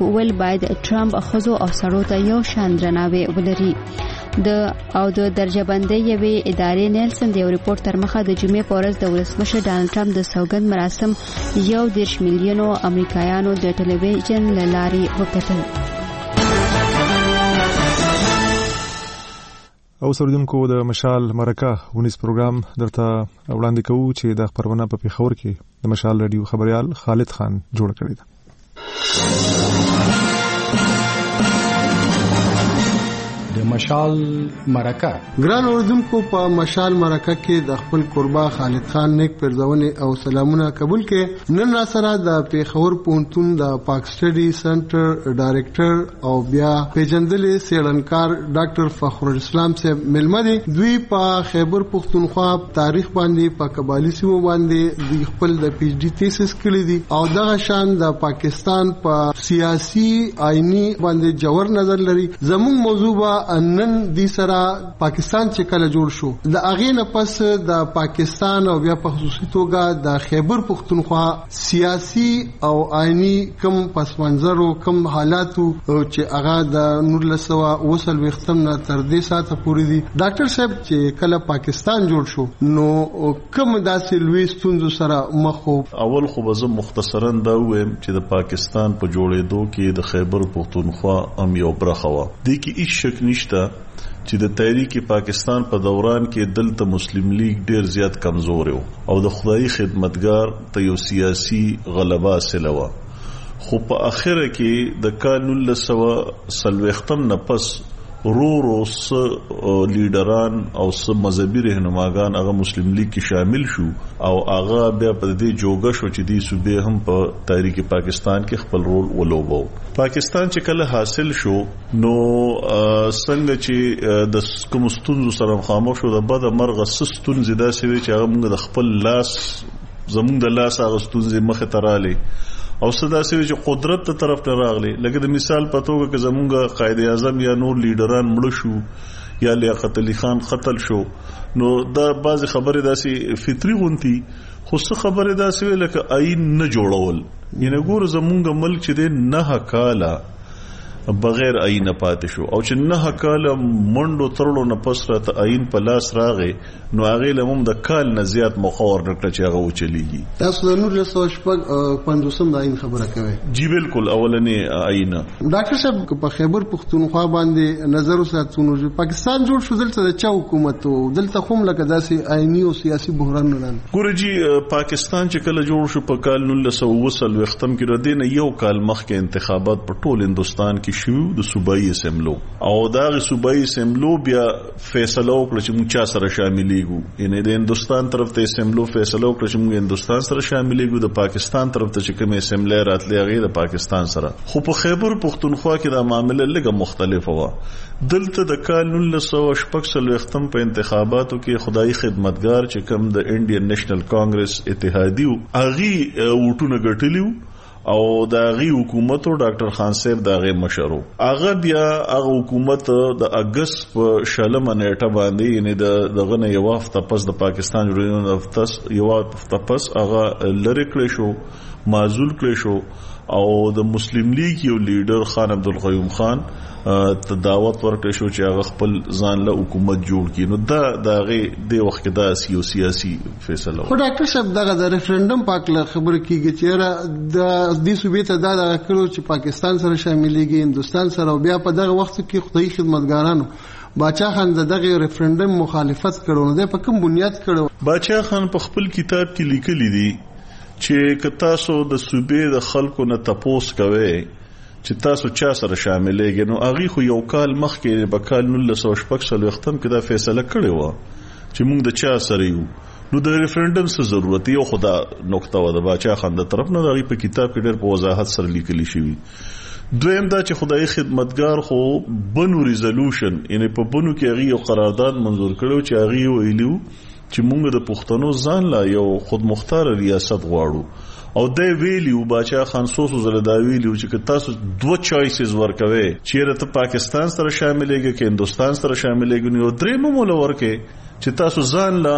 خلکو ول باید ټرمپ خزو او سړو ته یو شان درناوی ولري. د درجه بندۍ یوې ادارې نیلسن د یو ریپورت تر مخه د جمعې په ورځ د ولسمشر ډانلډ ټرمپ د سوګند مراسم 1.10 میلیونو امریکایانو د ټلویزیون له لارې وکتل. او سردونکو د مشال مرکه ونیس پروګرام درته وړاندې کوو چې د خبرونه په پیښور کې د مشال رادیو خبريال خالد خان جوړ کړی دی. د مشال مرکه ګران اوردونکو په مشال مرکه کې د خپل قربا خالد خان نیک پرځونه او سلامونه قبول کړي. نن را سره د پیښور پونتون د پاک سټډي سنټر ډایریکټر او بیا پیجندلې سیړنکار ډاکټر فخر الاسلام صاحب ملمدي دوی په خیبر پختونخوا تاریخ باندې په قبایلی سیمو باندې د خپل د پی ایچ ډي تھیسس کړی دي او دغه شان د پاکستان په سیاسي آئینی باندې جوړ نظر لري. زموږ موضوع نن دې سره پاکستان چې کله جوړ شو د اغه نه پس د پاکستان او بیا په خصوصي توګه د خیبر پختونخوا سیاسي او آئینی کم پس منظر او کم حالاتو چې هغه د 1920 وختم نه تر دې ساعته پورې دي. ډاکټر صاحب چې کله پاکستان جوړ شو نو کوم داسې لوی ستونزو سره مخ وو؟ اول خو به زه مختصرا دا وایم چې د پاکستان په جوړېدو کې د خیبر پختونخوا هم یو برخه و. د کې هیڅ شک نشته چې د تحریک پاکستان په دوران کې دلته مسلم لیگ ډیر زیات کمزور او د خدای خدمتګار ته یو سیاسي غلبه حاصله و. خو په اخره کې د کال 1940 نه پس رو لیډران او مذهبي رهنماګان هغه مسلم لیگ کې شامل شو او هغه بیا په دې جوګه شو چې دې صوبې هم په تحریک پاکستان کې خپل رول ولوبو. پاکستان چې کله حاصل شو نو څنګه چې د کوم ستونزو سره مخامخ شو د بده مرغه ستون زیاده شوی چې هغه موږ د خپل لاس زموږ د لاس هغه ستونزې مخه تراله او صدا سوي چې قدرت ته طرف ته راغلي. لکه د مثال په توګه کې زمونږ قائد اعظم یا نور لیډران مړ شو یا لیاقت علي خان قتل شو نو دا بعض خبره داسي فطري غونتي خو څه خبره داسي لکه آئین نه جوړول. ینه ګور زمونږ ملک چې د نه کاله بغیر آئین پاتې شو او چې نه کاله منډو ترلو نه پس راته آئین په لاس راغې نو هغه لمم د کال نه زیات مخور نکړه چې هغه وچلیږي. تاسو د 1950 آئین خبره کوي؟ جی بالکل اولنې آئین. ډاکټر صاحب په خیبر پختونخوا باندې نظر وساتونو چې پاکستان جوړ شو دلته د چا حکومت او دلته کوم لکه داسې آئینی او سیاسي بحران نه ګورجی پاکستان چې کله جوړ شو په کال 1920 وختم کې ردینه یو کال مخکې انتخابات په ټول هندستان کې شو د صوبایي اسمبلو او دا صوبایي اسمبلو بیا فیصله وکړه چې موږ چا سره شاملېږو. یعنی د هندستان طرف ته اسمبلو فیصله وکړه چې موږ هندستان سره شاملېږو د پاکستان طرف ته چې کوم اسمبلی راتلې هغه د پاکستان سره. خو په خیبر پختونخوا کې دا معاملې لږه مختلفه و. دلته د کال 1946 ختم په انتخاباتو کې خدای خدمتګار چې کوم د انډین نېشنل کانګرس اتحادیو اغي وټونه ګټلیو او دا غي حکومت او ډاکټر خان صاحب دا غي مشرو هغه بیا هغه حکومت د اگست په شلمه نیټه باندې یعنی دغه نه یو هفته پس د پاکستان جوړېدو یو هفته پس هغه لری کړی شو معزول کړی شو او د مسلم لیگ یو لیډر خان عبدالقیوم خان ته دعوت ورکړی شو چې هغه خپل ځان له حکومت جوړ کړي. نو دا غي د وخت دا سیاسي فیصله. خو ډاکټر صاحب دغه ریفرندم پاک له خبر کیږي چې د دې صوبې ته دا کړو چې پاکستان سره شاملېږي هندستان سره او بیا په دغه وخت کې خدای خدمتګارانو باچا خان دغه ریفرندم مخالفت کړو. نو د په کوم بنیاد کړو؟ باچا خان په خپل کتاب کې لیکلی دی چې کتاسو د صوبې د خلکو نه تپوس کوي چې تاسو چا سره شاملېږئ نو هغه خو یو کال مخکې په کال 1946 وختم کې دا فیصله کړې و چې موږ د چا سره یو. نو د ریفرندم څه ضرورت یو خدا نقطه و د باچا خان د طرف نه د په کتاب کې ډېر په وضاحت سره لیکل شوی. دویم دا چې خدای خدمتګار خو بنو ریزولوشن یعنی په بنو کې هغه یو قرارداد منظور کړو چې هغه ویلو چې موږ د پښتنو ځان لا یو خود مختار ریاست غواړو او د ویلیو باچا خان سوسو زلدا ویلیو چې تاسو دوه چوایسز ورکوي چیرې ته پاکستان سره شاملېږي کې هندستان سره شاملېږي نو درې ممول ورکه چې تاسو ځان لا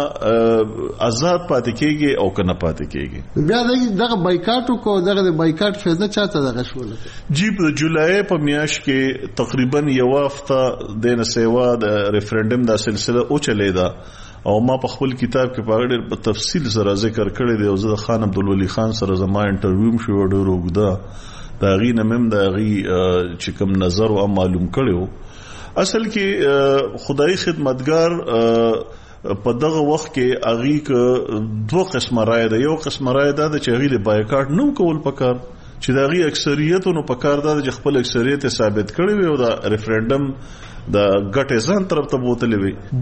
آزاد پاتې کېږي او کنه پاتې کېږي. بیا دغه بایکاټ کو دغه بایکاټ فایده چاته دغه شول جی په جولای په میاشت کې تقریبا یو هفته د نسوا د ریفرندم دا سلسله او چلے دا او ما په خپل کتاب کې په ډېر په تفصیل سره ذکر کړی دی او زه خان عبدالولی خان سره زما انټرویو شو ډېر وګدا دا غي نمم دا غي چې کوم نظر او معلوم کړو. اصل کې خدای خدمتگار په دغه وخت کې اغي ک دوه قسمه رائے ده. یو قسمه رائے ده چې اغي له بایکاټ نو کول پکار چې دغه اکثریتونو پکار ده چې خپل اکثریت ثابت کړي وي او دا ریفرندم د ګټه ځان طرف ته بوتلې وي.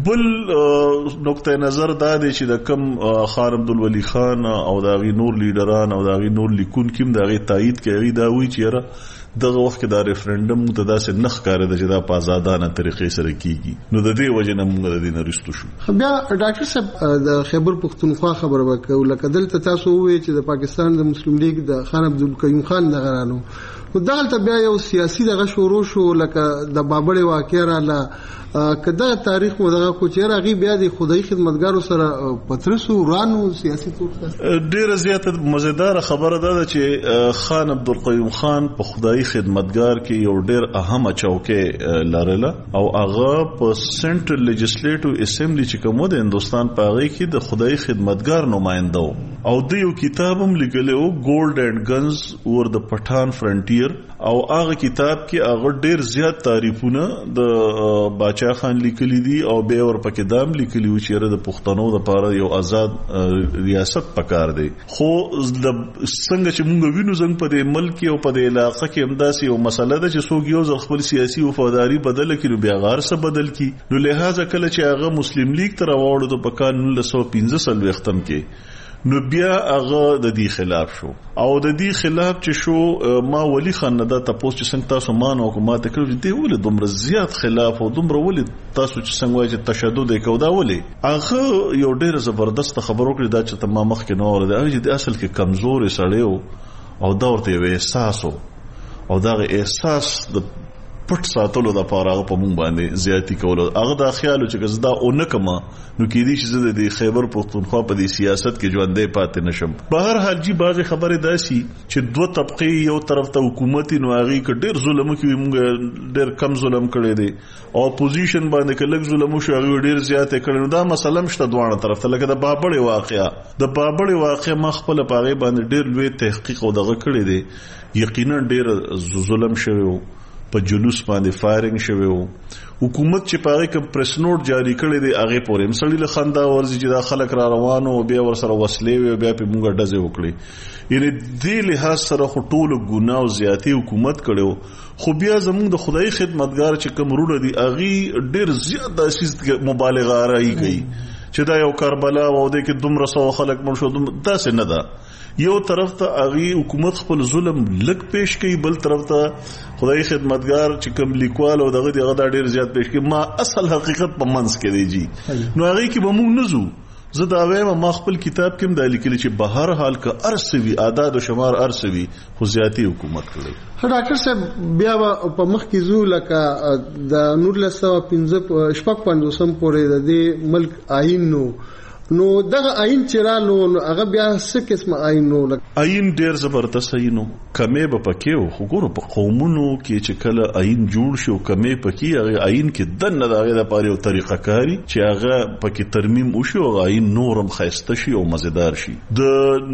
بل نقطه نظر دا دی چې د کم خان عبدالولی خان او د غي نور لیډران او د غي نور لیکون کیم د غي تایید کوي دا وی چې دغه وخت کې دا ریفرندم ته داسې نخ کار دی چې دا په آزادانه طریقې سره کیږي نو د دې وجه نه موږ د دې نه رښتو شو. بیا ډاکټر صاحب د خیبر پختونخوا خبره وکړو لکه دلته تاسو وایي چې د پاکستان د مسلم لیگ د خان عبدالقیوم خان دغه رانو نو دغه بیا یو سیاسي دغه شروع شو لکه د بابړې واقعه رااله کدا تاریخ مو دغه کو چې راغي بیا د خدای خدمتګارو سره پترسو رانو سیاسي تور ډیره زیاته مزیدار خبره ده چې خان عبدالقیوم خان په خدای خدمتګار کې یو ډیر اهمه چوکۍ لرله او هغه په سنټرل لیجسلیټیو اسمبلی چې کومه د هندستان په هغه کې د خدای خدمتګار نمائنده او د یو کتاب هم لیکلو ګولډ اینڈ گنز اور د پټان فرنټیر او هغه کتاب کې هغه ډیر زیات تعریفونه د باچا خان لیکلي دي او به ور پکې دام لیکلي و چې د پښتنو لپاره یو آزاد ریاست پکار دی. خو څنګه چې موږ وینو څنګه په دې ملک او په دې علاقې کې همداسې یو مسله ده چې څوک یو ځل خپل سیاسي وفاداری بدل کړي بیا غار څه بدل کړي نو لہذا کله چې هغه مسلم لیگ ته راوړو د پکان 1915 ختم کې نو بیا هغه د دې خلاف شو او د دې خلاف چې شو ما ولی خان نه دا تاسو چې څنګه تاسو مانو حکومت کړو دې ولې دومره زیات خلاف او دومره ولې تاسو چې څنګه وایي چې تشدد وکاو دا ولې هغه یو ډېر زبردست خبرو کړی دا چې تمام مخ کې نو ورده چې د اصل کې کمزور سړیو او دا ورته یو احساس او دا احساس د پټ ساتلو د پاره په مونږ باندې زیاتی کولو هغه دا خیال چې زدا اونکما نو کې دي چې زه د خیبر پختونخوا په دې سیاست کې ژوندې پاتې نشم. بهر حال جی بعضی خبره داسي چې دوه طبقه یو طرف ته حکومتي نو هغه کې ډېر ظلم کوي مونږ ډېر کم ظلم کړی دی او اپوزیشن باندې کې لږ ظلم شو هغه ډېر زیات کړي نو دا مسله مشته دوه طرف ته لکه د بابړې واقعیا ما خپل پاره باندې ډېر لوی تحقیق او دغه کړی دی یقینا ډېر ظلم شوی په جلوس باندې فایرینګ شوی وو حکومت چې پاره کوم پریس نوٹ جاری کړی دی هغه پورې مسړی له خندا ورځي چې دا خلک را روانو او بیا ور سره وسلې وي بیا په مونږه ډزې وکړي یعنی دې له سره خټول ګناه او زیاتی حکومت کړو خو بیا زموږ د خدای خدمتگار چې کوم رول دی هغه ډیر زیات د اساس مبالغه راي کوي چې دا یو کربلا و د کې دومره سو خلک مړ شو داسې نه ده. یو طرف ته اغي حکومت خپل ظلم لک پیش کوي بل طرف ته خدای خدمتگار چې کوم لیکوال او دغه ډیر زیات پیش کوي ما اصل حقیقت په منځ کې دی جی نو هغه کې به موږ نزو زه دا وایم ما خپل کتاب کې د لیکل چې بهر حال کا ارسوي اعداد او شمار ارسوي خو زیاتی حکومت کړی. ډاکټر صاحب بیا په مخ کې زو لکه د 1915 شپږ پنځوسم پورې د دې ملک آئین نو دغه آئین چرالو هغه بیا څه قسمه آئین نو آئین ډیر زبردست آئین کمې به پکې خو ګورو په قومونو کې چې کله آئین جوړ شو کمې پکې هغه آئین کې دنه دغه د پاره یو طریقه کاری چې هغه پکې ترمیم وشو هغه آئین نورم خاسته شي او مزیدار شي. د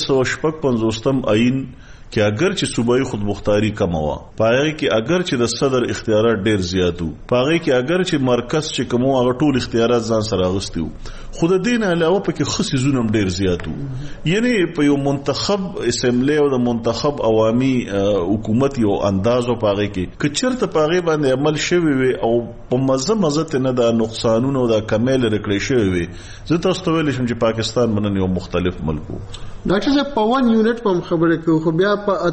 1955 آئین کې اگر چې صوبایي خودمختاري کم و پاره کې اگر چې د صدر اختیارات ډیر زیاتو پاره کې اگر چې مرکز چې کوم هغه ټول اختیارات ځان سره غوښتي خود دین علاوه پکې خصي زونم ډیر زیاتو یعنی په یو منتخب اسمبلی او د منتخب عوامي حکومت یو اندازو پاره کې کچرته پاره باندې عمل شوی وي او په مزه نه د نقصانونو د کمال رکړې شوی وي زه تاسو ته ویل شم چې پاکستان باندې یو مختلف ملکو. ډاکټر صاحب په 1 یونټ په خبره کې خو بیا په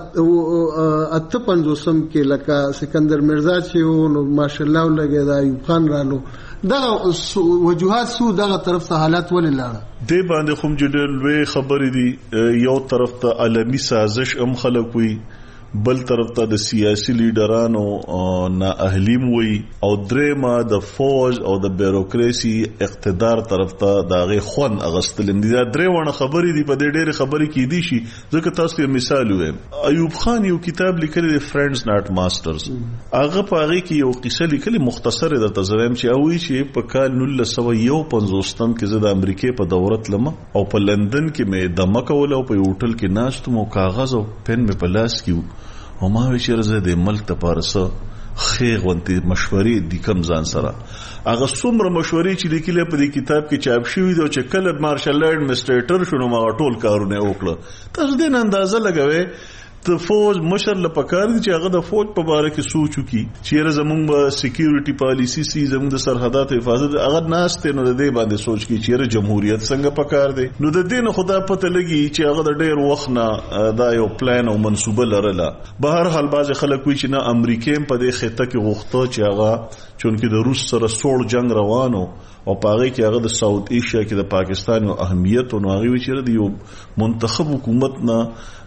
58 کې لکه سکندر مرزا چې نو ماشاءالله لګی دا ایوب خان رالو دغه وجوهات سو دغه طرف ته حالات ولې لاړه دې باندې کوم جوړ لوی خبرې دي یو طرف ته عالمي سازش هم خلک وي بل طرف ته د سیاسي لیډرانو نااهلیم وي او درېما د فوج او د بیوروکراسي اقتدار طرف ته داغه خون اغستل دي دا درېونه خبرې دي په دې ډېر خبرې کې دي شي ځکه تاسو یو مثال وایم ایوب خان یو کتاب لیکلی دی فرندز ناٹ ماسترز هغه په هغه کې یو قصه لیکلی مختصر د تزویم چې اوی چې په کال 1951 کې زه د امریکای په دورت لمه او په لندن کې مې دمه کول او په هوټل کې ناست مو کاغذ او پن مې په لاس کې او ما وی چیرې د ملک ته پارسه خیر ونتي مشورې د کم ځان سره هغه څومره مشورې چې لیکلې په دې کتاب کې چاپ شوی دی چې کله مارشل لا ایڈمنسټریټر شونو ما ټول کارونه وکړه تاسو دې اندازه لګوي ته فوج مشر لپاره دي چې هغه د فوج په اړه کې سوچ وکړي چې زمونږ به سکیورټي پالیسی سي زمونږ د سرحدات حفاظت هغه ناشته نو د دې باندې سوچ کې چې جمهوریت څنګه پکار دی نو د دې نه خدا پته لګي چې هغه د ډېر وخت نه دا یو پلان او منصوبه لرله به هر حال باز خلک وي چې نه امریکای په دې خطه کې غوښته چې هغه چونکه د روس سره سوړ جنگ روانو او پاره کې هغه د ساوث ایشیا کې د پاکستان او اهمیت او هغه چې د یو منتخب حکومت نه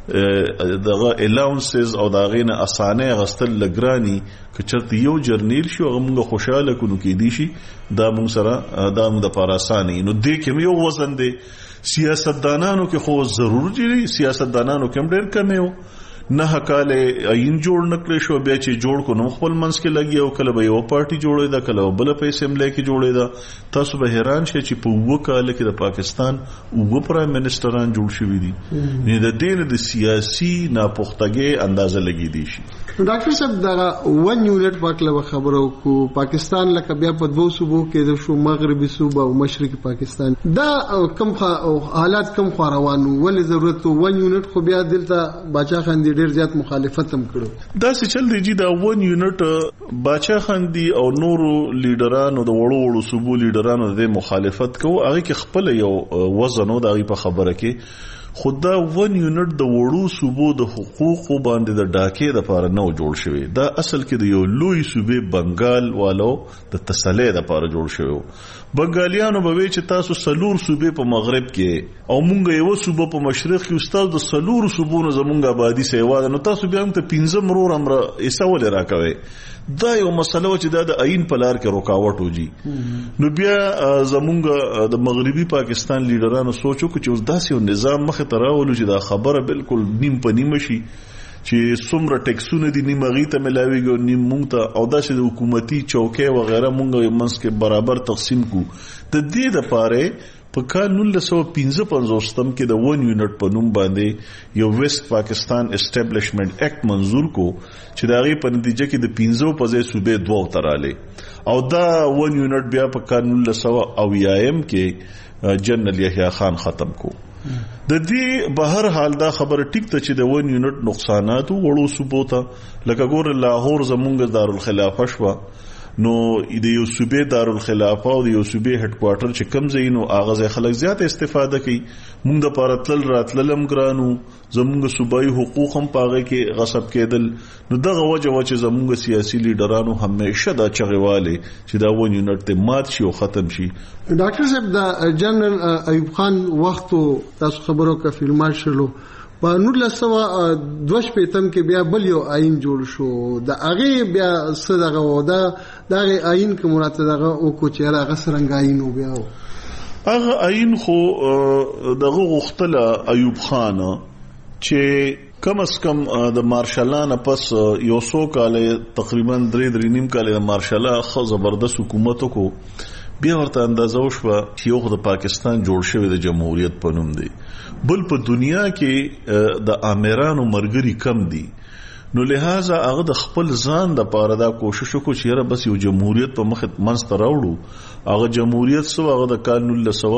دغه الاونسز او دغه نه اسانه غستل لګرانی کچرته یو جرنیل شو هغه موږ خوشاله کونو کې دي شي دا موږ سره دا موږ د پاراسانی نو دې کې یو وزن دی سیاستدانانو کې خو ضرور دي سیاستدانانو کې هم ډېر کم یو نه کاله عین جوړ نکړې شو بیا چې جوړ کو نو خپل منځ کې لګي او کله به یو پارټي جوړې دا کله بل په اسمبلی کې جوړې دا تاسو به حیران شئ چې په وو کال کې د پاکستان وو پرایم منسټران جوړ شوی دي نه د دین د سیاسي ناپختګي اندازه لګي دي شي ډاکټر صاحب دا ون یونټ پاکله خبرو کو پاکستان لکه بیا په دوه صوبو کې د شو مغربي صوبه او مشرقي پاکستان دا کم حالات کم روانو ولې ضرورت ون یونټ خو بیا دلته باچا خان ډیر زیات مخالفت هم کړو دا څه چل دی چې دا ون یونټ باچا خاندي او نورو لیډرانو د وړو صوبو لیډرانو د مخالفت کوي هغه کې خپل یو وزن او د خبره کې خدا ون یونټ د وړو صوبو د حقوقو باندې د ډاکې د لپاره نو جوړ شوی دا اصل کې د یو لوی صوبې بنگال والو د تسلې د لپاره جوړ شوی بنگالیانو به چې تاسو سلور صوبې په مغرب کې او مونږ یو صوبه په مشرق کې استاد د سلور صوبونو زمونږ آبادی سیوا نو تاسو بیا هم ته 15 مرور امر ایسول راکوي دا یو مسله چې د عین په لار کې رکاوټ وږي نو بیا زمونږ د مغربي پاکستان لیډرانو سوچو چې اوس داسې یو نظام مخ ته راولو چې دا خبره بالکل نیم په نیم شي چې څومره ټیکسونه دي نیم غي ته ملاويږي نیم مونږ ته او داسې د حکومتي چوکۍ و غیره مونږ منځ کې برابر تقسیم کو د دې لپاره په کال 1955 کې د ون یونټ په نوم باندې یو ویست پاکستان اسټابلیشمنت ایکټ منظور کو چې دا غي په نتیجه کې د 15 په ځای صوبې دوه تراله او دا ون یونټ بیا په کال 1980 کې جنرال یحیی خان ختم کو د دې بهر حال دا خبره ټیک ته چې د ون یونټ نقصانات وړو صوبو ته لکه ګور لاهور زمونږ دارالخلافه شو نو د یو صوبې دارالخلافه او د یو صوبې هډ کوارټر چې کم ځای نو اغاز خلک زیات استفاده کوي مونږ د پارتل راتللم ګرانو زمونږ صوبایي حقوق هم پاغه کې غصب کېدل نو دغه وجه چې زمونږ سیاسي لیډرانو همیشه دا چغواله چې دا ون یونټ ته مات شي او ختم شي ډاکټر صاحب دا جنرال ایوب خان وخت تاسو خبرو کا فلمات شلو په 1922 کې بیا بل یو آئین جوړ شو د هغه بیا صدغه ودا د آئین کې مراتبه او کو چې هغه سرنګ آئین و بیا هغه آئین خو دغه غختله ایوب خان چې کم از کم د مارشالانه پس یو سو کال تقریبا 3.5 کال د مارشاله خو زبردست حکومت کو بیا ورته اندازه وشو چې یو د پاکستان جوړ شوی د جمهوریت په نوم دی بل په دنیا کې د امیرانو مرګري کم دي نو لہذا هغه د خپل ځان د پاره دا کوشش وکړي چې بس یو جمهوریت په مخ منځ ته راوړو هغه جمهوریت سو هغه د کال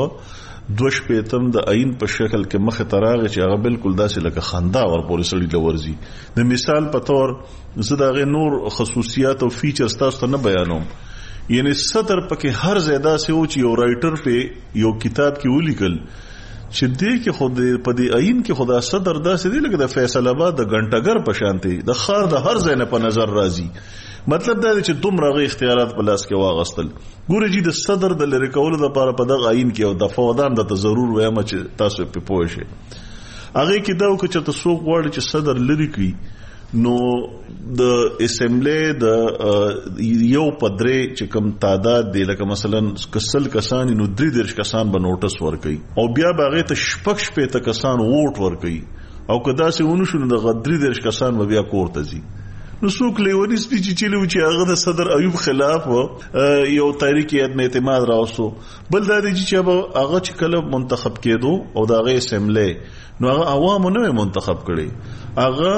1922 د عین په شکل کې مخ ته راغی چې هغه بالکل داسې لکه خندا ور پورې سړی لورځي د مثال په تور زه دا غي نور خصوصیات او فیچرز تاسو ته نه بیانوم یعنی صدر پکې هر زیاده سه او چې یو رائټر په یو کتاب کې ولیکل چې دې کې خود په دې عین کې خدا صدر داسې دی لکه د فیصل آباد د غنټګر په شانتي د خار د هر ځای نه په نظر راځي مطلب دا دی چې دومره غي اختیارات په لاس کې واغستل. ګوره جی د صدر د لری کولو لپاره په دغه عین کې او د فودان د ضرور وایم چې تاسو په پوه شئ. هغه کې دا وکړه چې تاسو غواړئ چې صدر لری کړي نو د اسمبلی د یو پدری چې کوم تعداد دی لکه مثلا کسل کسان نو 3 کسان به نوټس ورکړي او بیا باغې ته شپږ کسان ووټ ورکړي او کدا سه ونو شنو د 3 کسان به بیا کوړه ځي. نو څوک لیونی سپیچ چلو چې هغه د صدر ایوب خلاف یو تحریک عدم اعتماد راوستو. بل دا دی چې هغه چې کله منتخب کېدو او د هغه اسمبلی نو هغه عوامو نه منتخب کړي. هغه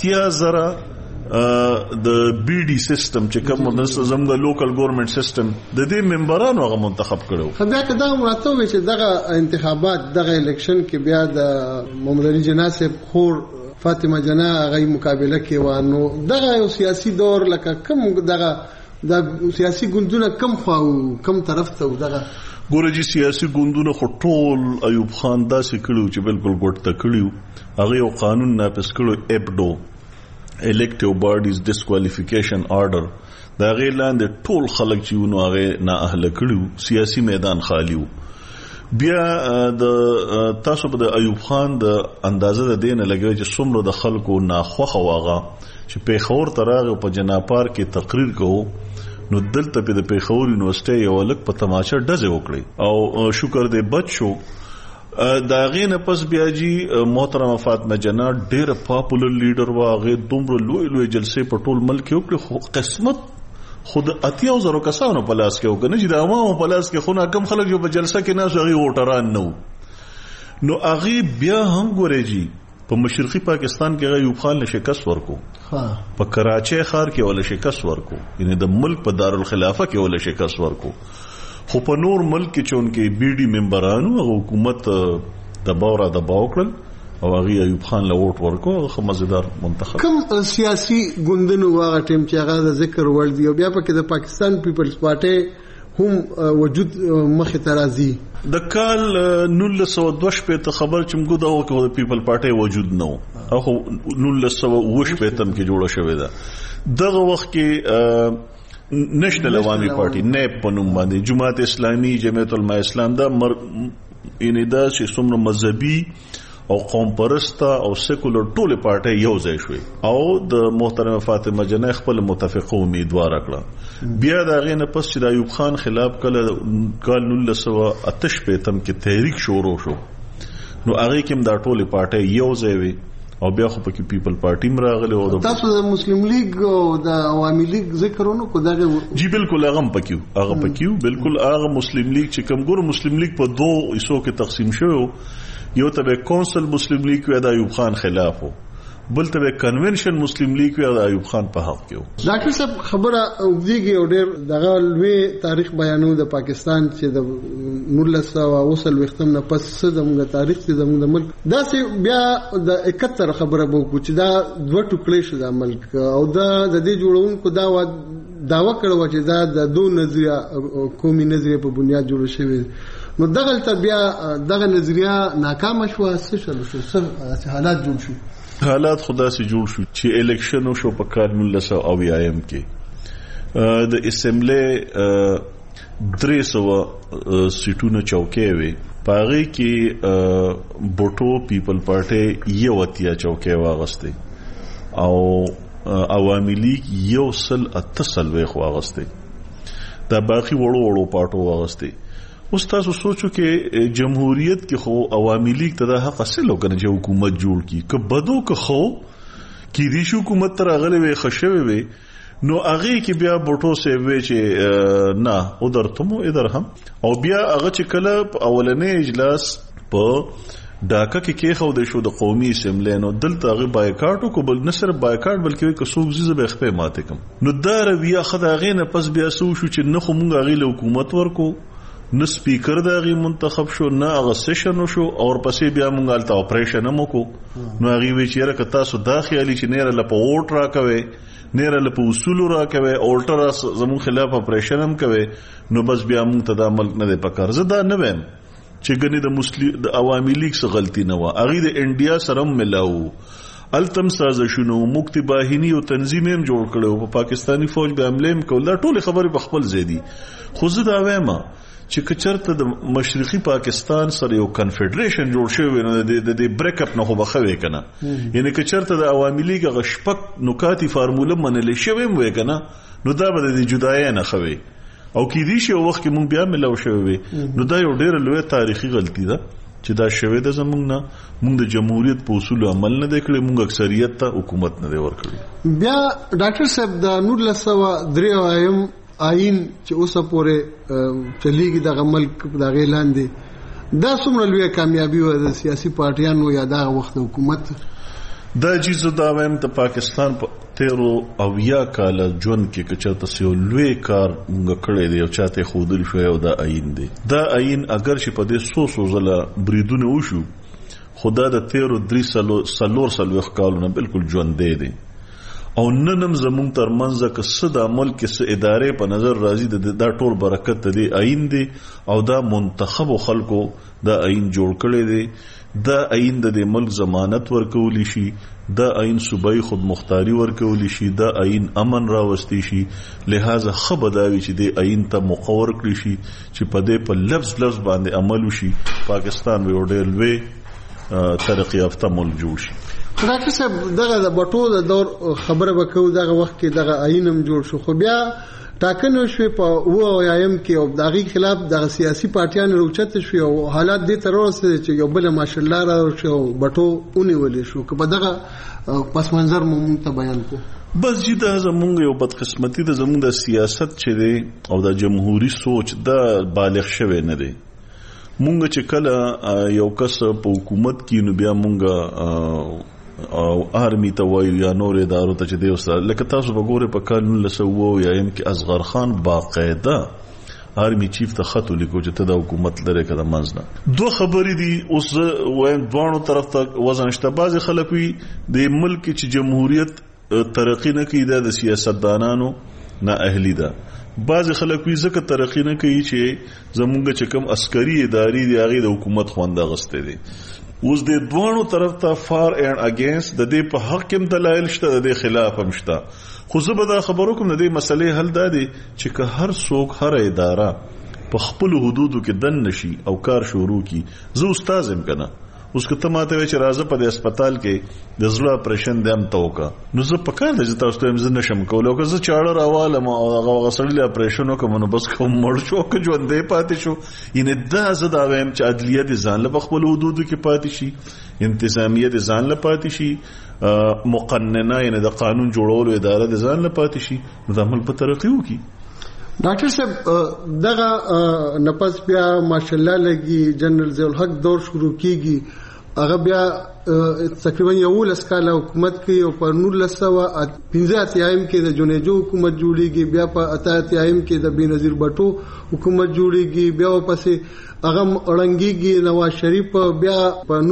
80,000 د بی ډي سیستم چې کوم زموږ لوکل ګورنمنت سیستم د دې ممبرانو هغه منتخب کړو. بیا کدا مراتب چې دغه انتخابات دغه الیکشن کې بیا د محمد علي جناح صاحب خور فاطمه جناح غي مقابله کې وانه دغه یو سیاسي دور لکه کم دغه د سیاسي ګوندونه کم خو کم طرف ته دغه ګورې چې سیاسي ګوندونه خو ټول ایوب خان داسې کړو چې بالکل ګټ تکړیو. هغه یو قانون نافذ کړو ایبډو الیکټیو باډیز ډیسکوالیفیکیشن آرډر. دا غیر لاندې ټول خلک چې ونه هغه نه اهل کړو سیاسي میدان خالیو. بیا د تاسو په د ایوب خان د اندازه د دین لګوي چې څومره د خلکو ناخوخه واغه چې پیښور تراغه په جناپار کې تقریر کوو نو دلته په د پیښور یونیورسيټي یو لک په تماشه ډزه وکړي او شکر دې بچ شو. دا غینه پس بیا جی محترمه فاطمه جناح ډېر پاپولر لیډر واغه دومره لوی جلسې په ټول ملک کې وکړي. خو قسمت خود 80,000 کسانو په لاس کې وګنه چې د عوامو په لاس کې خو کم خلک جو په جلسه کې نه شغي ووټران نو هغه بیا هم ګورېږي په مشرقي پاکستان کې ایوب خان له شکست ورکو. په کراچۍ ښار کې ول شکست ورکو یعنی د ملک په دارالخلافه کې ول شکست ورکو. خو په نور ملک کې چون کې بی ډي ممبرانو حکومت دباو کړل او هغه ایوب خان له ووټ ورکو. خو مزیدار منتخب کوم سیاسي ګوندونو واغه ټیم چې هغه د ذکر ول دی او بیا پکې د پاکستان پیپلز پارټي هم وجود مخه ترازی د کال 1922 ته خبر چې موږ دا وکړو د پیپل پارټي وجود نه او 1922 تم کې جوړه شوې ده. دغه وخت کې نېشنل عوامي پارټي نیب په نوم باندې جماعت اسلامي جمعیت العلماء اسلام دا یعنی دا چې څومره مذهبي او قوم پرسته او سیکولر ټول پارټي یو ځای شوې او د محترمه فاطمه جناح خپل متفقه امیدوار کړه. بیا دا غینه پس چې د ایوب خان خلاف کله کال 1988 تم کې تحریک شروع شو نو هغه کې دا ټول پارټي یو ځای وي او بیا خو پکې پیپل پارټي مراغله او تاسو د مسلم لیگ او د عوامي لیگ ذکرونه کو دا جی بالکل هغه پکیو بالکل هغه مسلم لیگ چې کوم ګور مسلم لیگ په دوه حصو کې تقسیم شوی یو ته کونسل مسلم لیگ کې د ایوب خان خلاف وو بل ته کنونشن مسلم لیگ کې د ایوب خان په حق کې وو. ډاکټر صاحب خبره وګړي او ډېر دغه لوی تاریخ بیانو د پاکستان چې د 1920 نه پس زموږ تاریخ چې زموږ د ملک دا سه بیا د 71 خبره وکړو چې دا دوه ټوکړې شو د ملک او د دې جوړونکو دا داوا کړو چې دا د دوه نظریه قومي نظریه په بنیاد جوړ شوی نو دغه بیا دغه نظریه ناکام شو څه حالات جوړ شو. حالات خدا سے جوړ شو چې الیکشن شو په کال 1980 کې د اسمبلی 300 سیټونه چوکۍ وي پاره کې بوټو پیپل پارټي یو اتیا چوکۍ واغسته او عوامي لیگ یو سل اتصل وي واغسته دا باقي وړو پارټو واغسته. اوس تاسو سوچو کې جمهوریت کې خو عوامي لیگ ته د حق حاصل وکړي چې حکومت جوړ کی که بدو که خو کې دې شو حکومت تر غلې وي خښوي وي نو هغه کې بیا بوټو سي وي چې نه ادھر تمو ادھر هم او بیا هغه چې کله اولنې اجلاس په ډاکا کې خو د شو د قومي اسمبلی نو دلته هغه بایکاټو کو بل نصر بایکاټ بلکې که څوک زیزه به خپې ماته کوم نو دا رویه خدای نه پس بیا سو شو چې نه خو مونږ هغه حکومت ورکو نه سپیکر دغه منتخب شو نه هغه سیشن شو او پسې بیا مونږ الته اپریشن هم کو نو هغه وی چې راک تاسو داخلي چې نه له په ووټ راکوي نه له په اصول راکوي اولټر زمون خلاف اپریشن هم کوي نو بس بیا مونږ ته د ملک نه په کار زده نه ویم چې ګنې د عوامي لیگ څخه غلطي نه و هغه د انډیا سره ملاو التم سازشونو مکتی باهینی او تنظیم هم جوړ کړو په پاکستانی فوج به حمله کول. دا ټول خبرې په خپل ځای دي. خو زه دا وایم چې کچرته د مشرقي پاکستان سره یو کنفدریشن جوړ شوی نو د بریک اپ نه خو بخوي کنه. یعنی کچرته د عوامي لیگ غشپک نکاتی فارموله منل شوی وي کنه نو دا به د جدای نه خوي او کې دي شی وخت کې مونږ بیا ملو شوی نو دا یو ډېر لوی تاریخي غلطي ده چې دا شوی د زمونږ نه مونږ د جمهوریت په اصول عمل نه کړی مونږ اکثریت ته حکومت نه دی ورکړی. بیا ډاکټر صاحب د 1903 آئین چې اوسه پورې چلیږي د ملک د غیلاندې دا څومره لوی کامیابی و د سیاسي پارټیانو یا د وخت حکومت دا چیزو دا وایم د پاکستان په 13 او یا کال ژوند کې کچته سیو لوی کار موږ کړی دی او چاته خودل شو او دا آئین دی. دا آئین اگر چې په دې 100 زله بریدونه وشو خدا د 13 سلوخ کالونه بالکل ژوند دی او ننم زمون ترمنځ که صدا ملک س ادارې په نظر راځي دا ټول برکت دی آئین دی او دا منتخب خلکو دا آئین جوړ کړی دی. دا آئین د ملک ضمانت ورکولی شي دا آئین صوبایي خود مختاری ورکولی شي دا آئین امن راوستي شي. لہذا خبرداوي چې د آئین ته مقرر کړی شي چې په دې په لفظ باندې عمل وشي پاکستان به ډېر لوی ترقی یافته ملک جوړ شي. ډاکټر صاحب دغه د بټو د دور خبره وکړو دغه وخت کې دغه آئینم جوړ شو خو بیا ټاکنو شوی په وایم کې او دغه خلاف د سیاسي پارټیانو روچت شوی او حالات دې تر اوسه چې یو بل ماشالله را شو بټو اونې ولې شو که په دغه پس منظر مو ته بیان کو. بس چې دا زمونږ یو بدقسمتي د زمونږ د سیاست چې دی او د جمهوریت سوچ دا بالغ شوی نه دی. مونږ چې کله یو کس په حکومت کې نو بیا مونږ او آرمی ته وایو یا نور ادارو ته چې دی استاد لکه تاسو وګوره په کال 1900 یا یم کې اصغر خان باقاعده آرمی چیف ته خط لیکو چې ته د حکومت لري کده منځنه دوه خبرې دي. اوس وایم دوه طرف ته وزن شته. بعض خلک وي د ملک چې جمهوریت ترقی نه کوي د سیاستدانانو نه اهلی ده. بعض خلک وي ځکه ترقی نه کوي چې زمونږ چې کوم عسکري ادارې دی هغه د حکومت خوانده غسته دي. اوس د دوانو طرف ته فار اینڈ اگینست د دې په حق کې دلایل شته د دې خلاف هم شته. خو زه به دا خبرو کوم د دې مسلې حل دادي چې که هر څوک هر اداره په خپل حدودو کې دن نشي او کار شروع کی. زه استادم کنه اوس که ته ماته وای چې راځه په دې هسپتال کې د زړه اپریشن دیم توکا نو زه پکار د تاسو ته هم نشم کولای که زه چاړه راواله ما هغه غسړلې اپریشن وکم نو بس کوم مړ شو که ژوندې پاتې شو. یعنی دا زه دا وایم چې عدلیه د ځان له خپل حدودو کې پاتې شي انتظامیه د ځان له پاتې شي مقننه یعنی د قانون جوړولو اداره د ځان له پاتې شي نو د عمل په ترقی وکي. ډاکټر صاحب دغه نفس بیا ماشالله لګي جنرال ضیاء الحق دور شروع کیږي هغه بیا تقریبا یو لسکاله حکومت کوي او په 1915 کې د جونیجو حکومت جوړیږي بیا په 88 کې د بینظیر بټو حکومت جوړیږي بیا پسې هغه اړنګيږي نواز شریف بیا په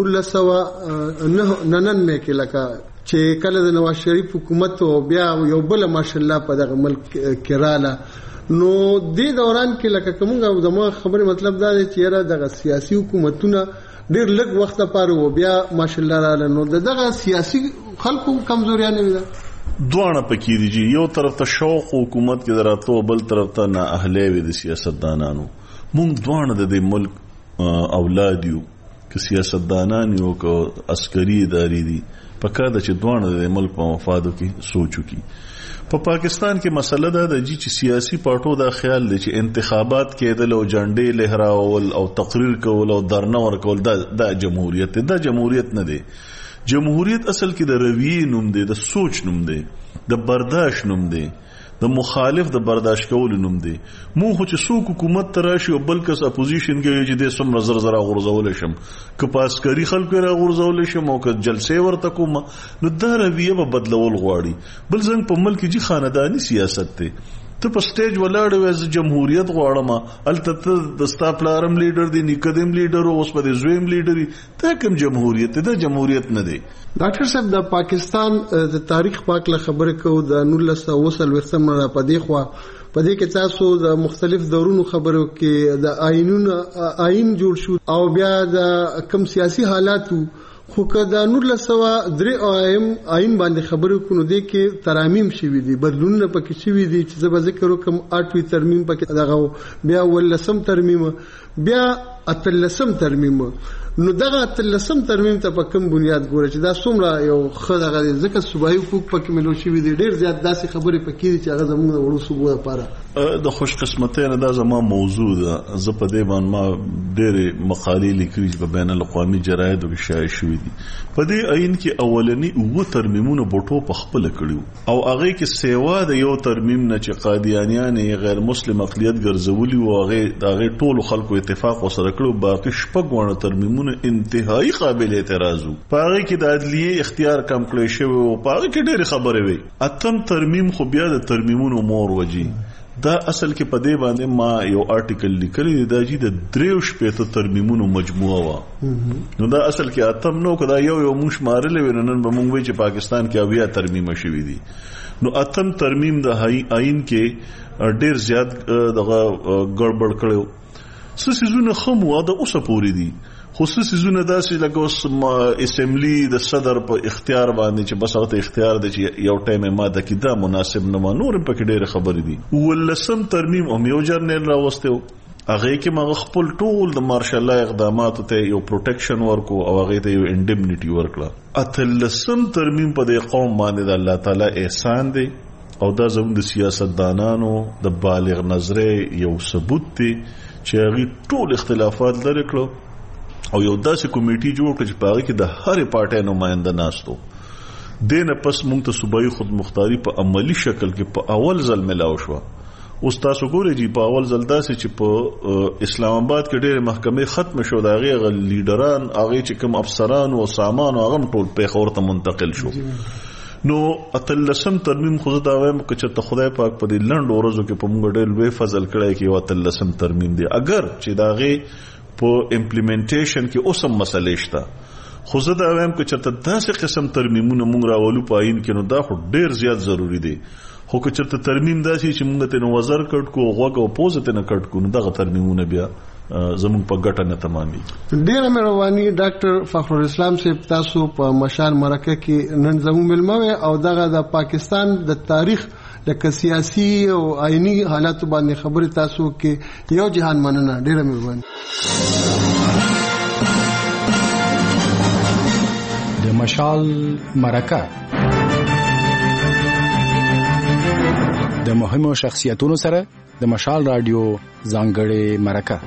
1999 کې لکه چې کله د نواز شریف حکومت او بیا یو بل ماشالله په دغه ملک کې رااله نو دې دوران کې لکه کومه زموږ خبره مطلب دا دی چې یاره دغه سیاسي حکومتونه ډېر لږ وخت لپاره و بیا ماشالله رااله نو دغه سیاسي خلکو کمزوري نه وي. دوه پکې دي یو طرف ته شوق حکومت کې دراتو بل طرف ته نه اهلی وي د سیاستدانانو. مونږ دوه د ملک اولاد یو که سیاستدانان یو که عسکري ادارې دي پکې د چې دوه د ملک په مفادو کې سوچو کی. په پاکستان کې مسله ده چې سیاسي پارټو دا خیال دی چې انتخابات کېدل او جنډې لهراول او تقریر کول او درنه ورکول دا جمهوریت دی. دا جمهوریت نه دی. جمهوریت اصل کې د رویې نوم دی د سوچ نوم دی د برداشت نوم دی د مخالف د برداشت کول نوم دی. مو خو چې څوک حکومت تراشي او بل کس اپوزیشن کې چې د سم نظر زرا غورځول شم که پاسکری خلکو را غورځول شم او که جلسې ورته کوم نو دا رویه به بدلول غواړي. بل څنګه په ملک کې خاندانی سیاست دی ته په سټیج ولاړ وې جمهوریت غواړم الته د ستاپلارم لیډر دی نکدم لیډر او اوس په زویم لیډر ته کوم جمهوریت دا جمهوریت نه دی. ډاکټر صاحب د پاکستان د تاریخ پاک له خبره کو د 1920 نه پدې خو پدې کې تاسو د مختلف دورونو خبرو کې د آئین جوړ شو او بیا د کم سیاسي حالاتو خو کدا 1903 آئین باندې خبرو کو نو د کې ترامیم شوي دي بدلونونه پکې شوي دي چې زه به ذکر وکم 8وی ترمیم پکې دغه بیا ولسم ترمیم بیا اتلسم ترمیم نو دغه اتلسم ترمیم ته په کوم بنیاد ګوره چې دا څومره یو خدغه ځکه صوبایي حقوق پکې ملو شوي دي ډېر زیات داسې خبرې پکې دي چې هغه زموږ د وړو صوبو لپاره د خوش قسمتۍ نه دا زما موضوع ده. زه په دې باندې ما ډېرې مقالې لیکلي چې په بین الاقوامي جراidو کې شایع شوي دي. په دې آئین کې اولنی 9 ترمیمونه بوټو په خپل کړیو او هغه کې سیوا د یو ترمیم نه چې قادیانیان غیر مسلم اقلیت ګرځولي او هغه ټول خلکو اتفاق وسره کړو باقي شپږ وړ ترمیمونه انتهایی قابل اعتراض وو. په هغه کې د عدلیه اختیار کم کړی شوی او په هغه کې ډېرې خبرې وي. اتم ترمیم خو بیا د ترمیمونو مور وجي دا اصل کې په دې باندې ما یو آرټیکل لیکلی دا چې د 63 ترمیمونو مجموعه وا نو دا اصل کې اتم نو کدا یو مش مارلې ونن به مونږ وی چې پاکستان کې اویا ترمیمه شوې دي. نو اتم ترمیم د آئین کې ډېر زیات دغه ګړبړ کړو. سسیزونه خمو دا اوسه پوری دي خصوصي زونه داسې لکه اوس اسمبلی د صدر په اختیار باندې چې بس هغه اختیار دی چې یو ټایم ماده کې دا مناسب نه و نور په کې ډېر خبرې دي. ولسم ترمیم هم یو جرنیل راوستو هغه کې ما خپل ټول د مارشل الله اقدامات ته یو پروټیکشن ورکو او هغه ته یو انډیمنیټي ورکړه. اتلسم ترمیم په دې قوم باندې د الله تعالی احسان دی او دا زموږ د سیاستدانانو د بالغ نظرې یو ثبوت دی چې هغه ټول اختلافات لري کړو او یو داسې کمیټي جوړ کړ چې په هغه کې د هرې پارټۍ نماینده ناستو. دینه پس موږ ته صوبایي خود مختاري په عملی شکل کې په اول ځل ملاو شو. اوس تاسو ګورئ چې په اول ځل داسې چې په اسلام آباد کې ډېرې محکمې ختم شو د هغې لیډران هغې چې کوم افسران او سامان هغه هم ټول پېښور ته منتقل شو. نو اتلسم ترمیم خو زه دا وایم که چېرته خدای پاک په دې لنډو ورځو کې په موږ ډېر لوی فضل کړی کې یو اتلسم ترمیم دی اگر چې د هغې په امپلیمنټیشن کې اوسم مسلې شته خو زه دا وایم که چېرته داسې قسم ترمیمونه موږ راولو په آئین کې نو دا خو ډېر زیات ضروري دی. خو که چېرته ترمیم داسې چې موږ ته نه وزر کټ کو غوږ او پوزه ته نه کټ کو نو دغه ترمیمونه بیا زموږ په ګټه نه تمامي. ډېره مهرباني ډاکټر فخر الاسلام صاحب تاسو په مشال مرکه کې نن زموږ ملمه او دغه د پاکستان د تاریخ لکه سیاسي او آئینی حالات باندې خبرې تاسو کې یو جهان مننه. ډېره مهرباني. د مشال مرکه د مهمو شخصیتونو سره د مشال رادیو ځانګړې مرکه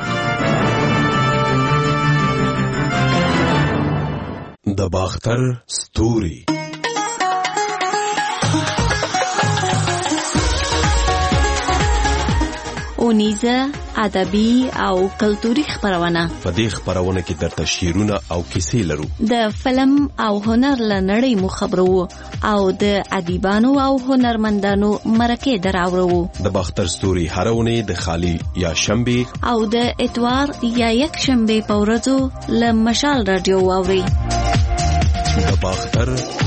د باختر ستوري اونیزه ادبي او کلتوري خبرونه. په دې خبرونه کې درته شعرونه او کیسې لرو. د فلم او هنر لنړۍ مو خبرو او د ادیبانو او هنرمندانو مرکه دراوړو. د باختر ستوري هرونه د خالی یا شنبه او د اتوار یا یک شنبه په ورځو له مشال رادیو واوري. د باختر